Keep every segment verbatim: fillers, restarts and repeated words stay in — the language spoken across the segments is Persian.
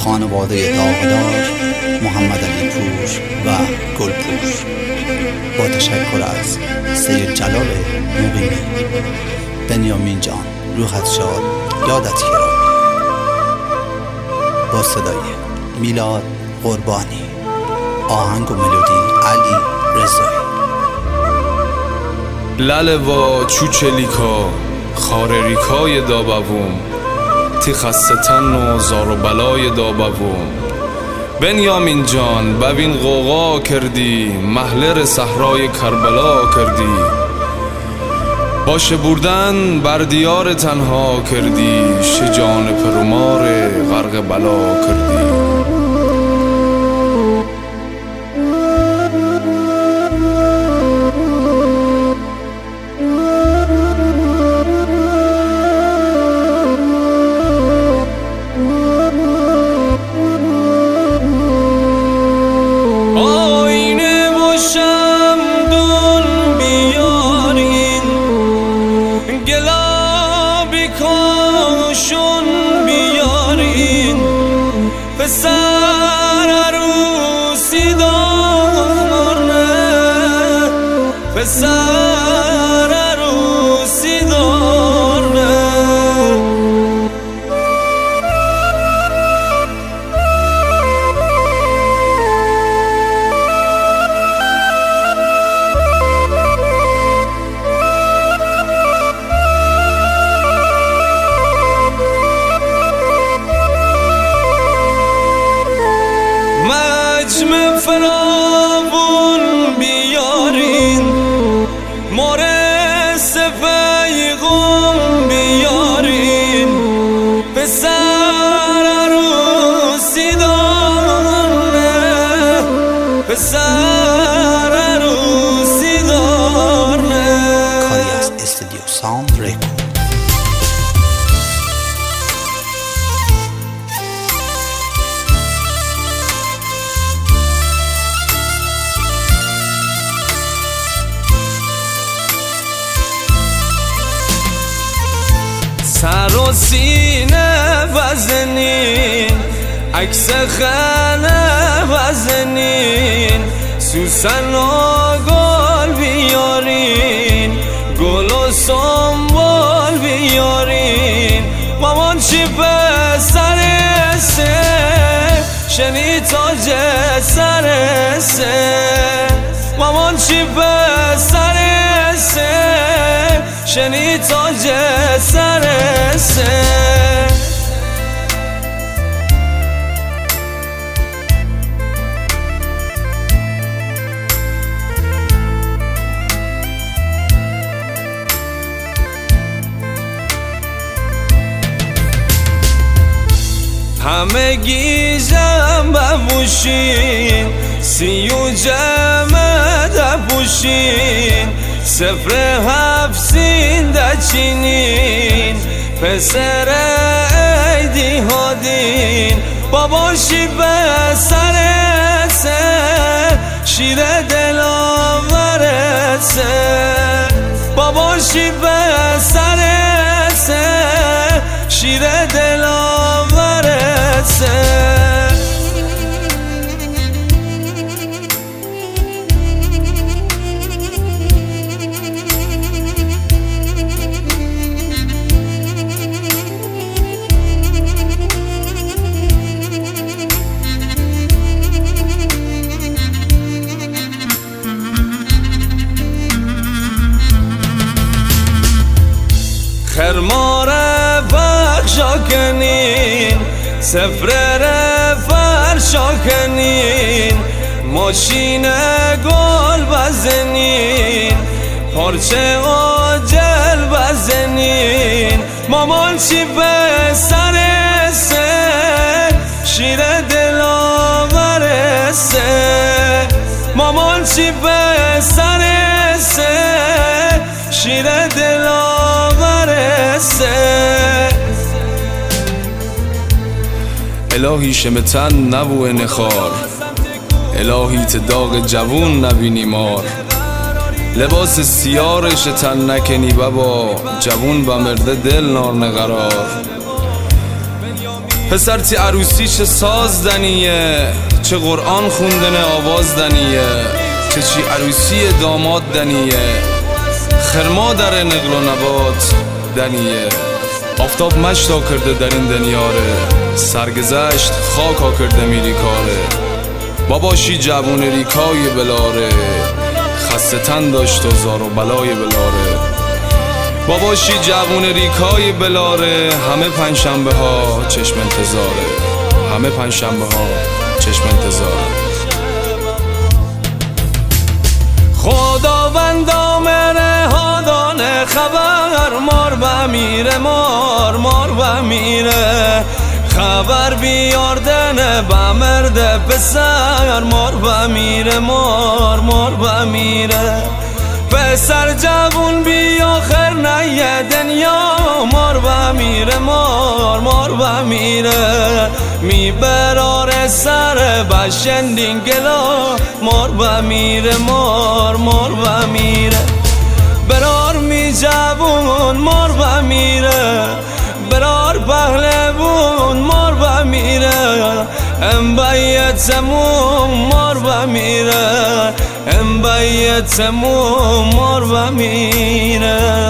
خانواده داغدار، محمد علی پور و گلپور. با تشکر از سید جلال مقیمی. بنیامین جان روحت شاد، یادت گرامی. با صدای میلاد قربانی، آهنگ و ملودی علی رضایی. لله و چوچلیکا خاره ریکای دابوم، تی خستتن و زار و بلای دابوم. بنیامین جان ببین غوغا کردی، محلر صحرای کربلا کردی. باشه بردن بر دیار تنها کردی، شجان پرومار غرق بلا کردی. پسر عروسی دارنه، پسر عروسی دارنه. مجمع فراوون بیارین، مورس پیغام بیارین. پسر عروسی دارنه، پسر عروسی دارنه. کاری از استودیو ساوند ریکورد. سر و سینه بزنین، عکس خانه بزنین. سوسن و گل بیارین، گل و سنبول بیارین. مامان چی پسر سه، شنی تاج سر سه. مامان چی پسر سه، شنی تاج سر سه. همه گیزم بپوشین، سی و جمع دپوشین. سفر هفسین دچینین، پسر ایدی هادین. باباشی پسر سه، شیر دلاور سه. باباشی پسر سه، شیر دلاور سه. خرمار بخشا کنین، سفره فرشا کنین. ماشین گل بزنین، پارچه آجل بزنین. مامان چی پسر سه، شیر دلاور سه. مامان چی پسر سه، شیر دلاور سه. الهی شمتن نبوه نخار، الهی تداغ جوون نبینی مار. لباس سیارش تن نکنی بابا، جوون با مرده دل نار نقرار. پسر تی عروسی چه ساز دنیه، چه قرآن خوندن آواز دنیه، چه چی عروسی داماد دنیه، خرما در نقل و نبات دنیه. آفتاب مشتا کرده در این دنیاره، سرگذشت خاکا کرده میری کاره. باباشی جوون ریکای بلاره، خسته تن داشت و زار و بلای بلاره. باباشی جوون ریکای بلاره، همه پنجشنبه ها چشم انتظاره، همه پنجشنبه ها چشم انتظاره. خداوند آمره ها دانه خبر، مار و میره مار مار و میره. خبر بیاردن با مرد پسر، مار و میره مار مار و میره. پسر جوون بی آخر نیه دنیا، مار و میره مار مار و میره. می براره سر بشندین گلا، مار و میره مار مار و میره. برار می جوون مار و میره، برار پهلوون مار و میره. ام بیتمون مار و میره، ام بیتمون مار و میره.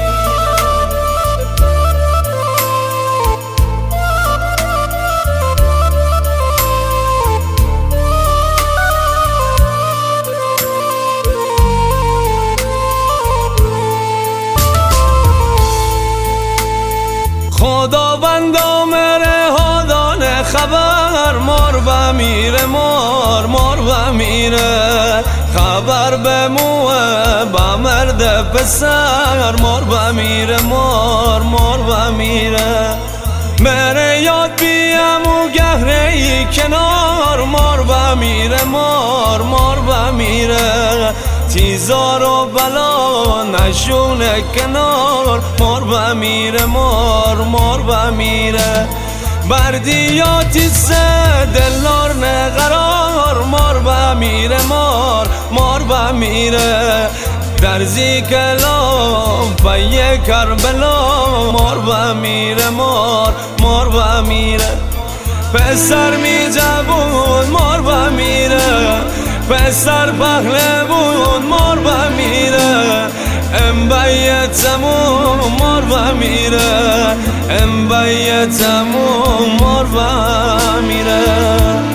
خداوند آمره ها دانه خبر، مار و میره مار مار و میره. خبر به موه با مرد پسر، مار و میره مار مار و میره. مره یاد بیم و گهره ای کنار، مار و میره مار مار و میره. تیزار و بلا نشونه کنار، مار و میره مار مار و میره. بردیاتی سه دلار نقرار، مار و میره مار مار و میره. درزی کلام پی کربلا، مار و میره مار مار و میره. پسر می جوون مار و میره، پسر پهلوون مار و میره. ام بیتمون مار و میره، ام بیتمون مار و میره.